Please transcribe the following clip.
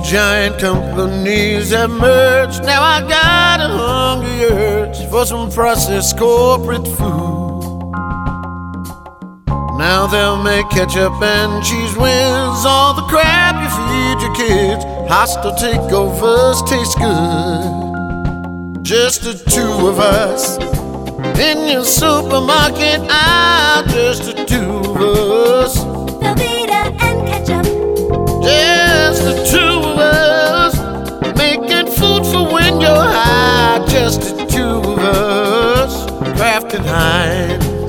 giant companies have merged. Now I got a hungry urge for some processed corporate food. Now they'll make ketchup and cheese whiz, all the crap you feed your kids. Hostile takeovers taste good. Just the two of us in your supermarket aisle, just the two of us. Velveeta and ketchup. Just the two of us, making food for when you're high. Just the two of us, Kraft and Heinz.